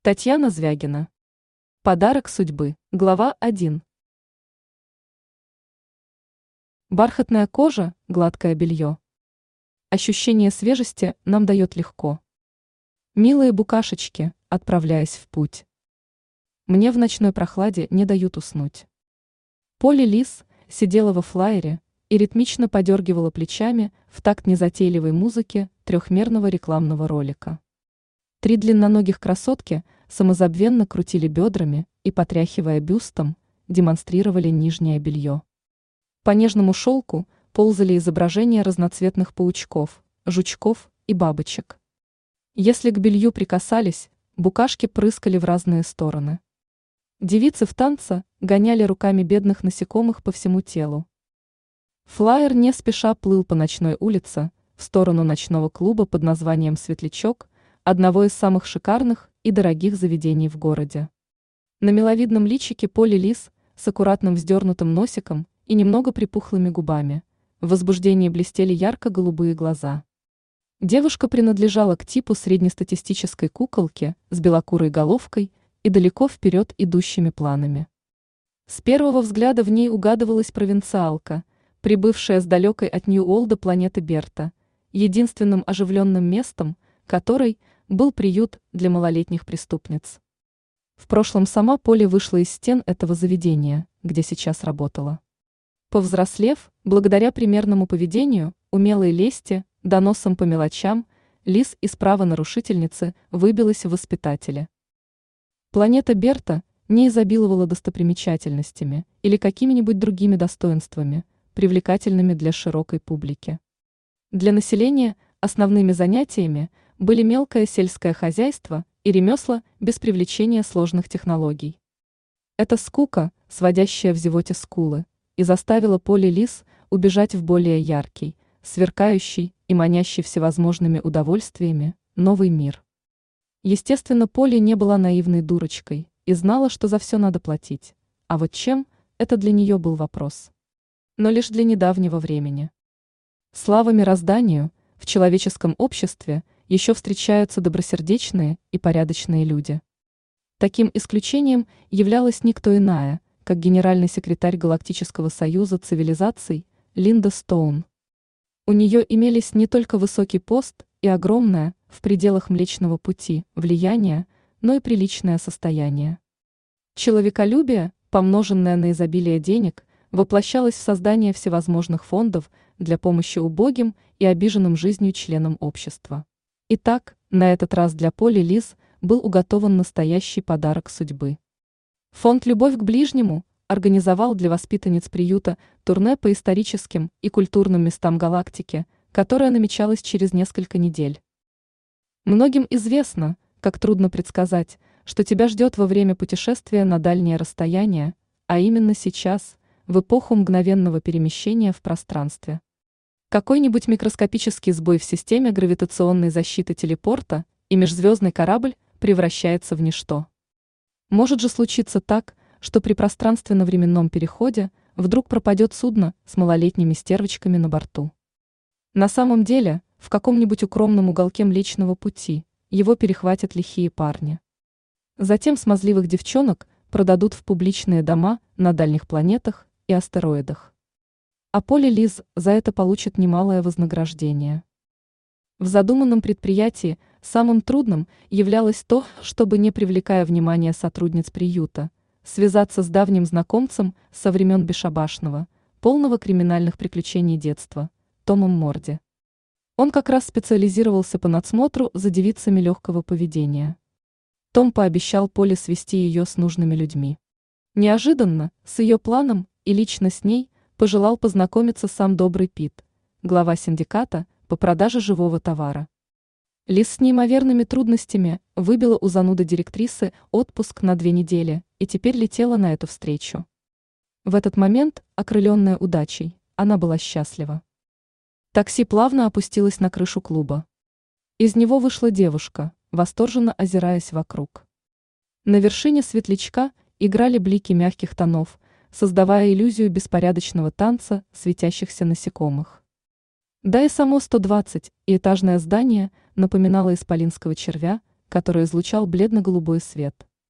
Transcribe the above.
Татьяна Звягина. Подарок судьбы. Глава 1. Бархатная кожа, гладкое белье. Ощущение свежести нам дает легко. Милые букашечки, отправляясь в путь. Мне в ночной прохладе не дают уснуть. Полли Лис сидела во флаере и ритмично подергивала плечами в такт незатейливой музыки трехмерного рекламного ролика. Три длинноногих красотки самозабвенно крутили бедрами и, потряхивая бюстом, демонстрировали нижнее белье. По нежному шелку ползали изображения разноцветных паучков, жучков и бабочек. Если к белью прикасались, букашки прыскали в разные стороны. Девицы в танце гоняли руками бедных насекомых по всему телу. Флаер не спеша плыл по ночной улице в сторону ночного клуба под названием «Светлячок», одного из самых шикарных и дорогих заведений в городе. На миловидном личике Полли Лис с аккуратным вздернутым носиком и немного припухлыми губами в возбуждении блестели ярко-голубые глаза. Девушка принадлежала к типу среднестатистической куколки с белокурой головкой и далеко вперед идущими планами. С первого взгляда в ней угадывалась провинциалка, прибывшая с далекой от Нью-Олда планеты Берта, единственным оживленным местом которой был приют для малолетних преступниц. В прошлом сама Полли вышла из стен этого заведения, где сейчас работала. Повзрослев, благодаря примерному поведению, умелой лести, доносам по мелочам, Лис из правонарушительницы выбилась в воспитатели. Планета Берта не изобиловала достопримечательностями или какими-нибудь другими достоинствами, привлекательными для широкой публики. Для населения основными занятиями были мелкое сельское хозяйство и ремесла без привлечения сложных технологий. Эта скука, сводящая в зевоте скулы, и заставила Полли Лис убежать в более яркий, сверкающий и манящий всевозможными удовольствиями новый мир. Естественно, Полли не была наивной дурочкой и знала, что за все надо платить, а вот чем, это для нее был вопрос. Но лишь для недавнего времени. Слава мирозданию, в человеческом обществе еще встречаются добросердечные и порядочные люди. Таким исключением являлась никто иная, как генеральный секретарь Галактического союза цивилизаций Линда Стоун. У нее имелись не только высокий пост и огромное, в пределах Млечного Пути, влияние, но и приличное состояние. Человеколюбие, помноженное на изобилие денег, воплощалось в создание всевозможных фондов для помощи убогим и обиженным жизнью членам общества. Итак, на этот раз для Полли Лис был уготован настоящий подарок судьбы. Фонд «Любовь к ближнему» организовал для воспитанниц приюта турне по историческим и культурным местам галактики, которое намечалось через несколько недель. Многим известно, как трудно предсказать, что тебя ждет во время путешествия на дальние расстояния, а именно сейчас, в эпоху мгновенного перемещения в пространстве. Какой-нибудь микроскопический сбой в системе гравитационной защиты телепорта, и межзвездный корабль превращается в ничто. Может же случиться так, что при пространственно-временном переходе вдруг пропадет судно с малолетними стервочками на борту. На самом деле, в каком-нибудь укромном уголке Млечного Пути его перехватят лихие парни. Затем смазливых девчонок продадут в публичные дома на дальних планетах и астероидах. А Полли Лис за это получит немалое вознаграждение. В задуманном предприятии самым трудным являлось то, чтобы, не привлекая внимания сотрудниц приюта, связаться с давним знакомцем со времен бесшабашного, полного криминальных приключений детства, Томом Морди. Он как раз специализировался по надсмотру за девицами легкого поведения. Том пообещал Полли свести ее с нужными людьми. Неожиданно, с ее планом и лично с ней, пожелал познакомиться сам добрый Пит, глава синдиката по продаже живого товара. Лис с неимоверными трудностями выбила у зануды директрисы отпуск на 2 недели и теперь летела на эту встречу. В этот момент, окрыленная удачей, она была счастлива. Такси плавно опустилось на крышу клуба. Из него вышла девушка, восторженно озираясь вокруг. На вершине светлячка играли блики мягких тонов, создавая иллюзию беспорядочного танца светящихся насекомых. Да и само 120 и этажное здание напоминало исполинского червя, который излучал бледно-голубой свет.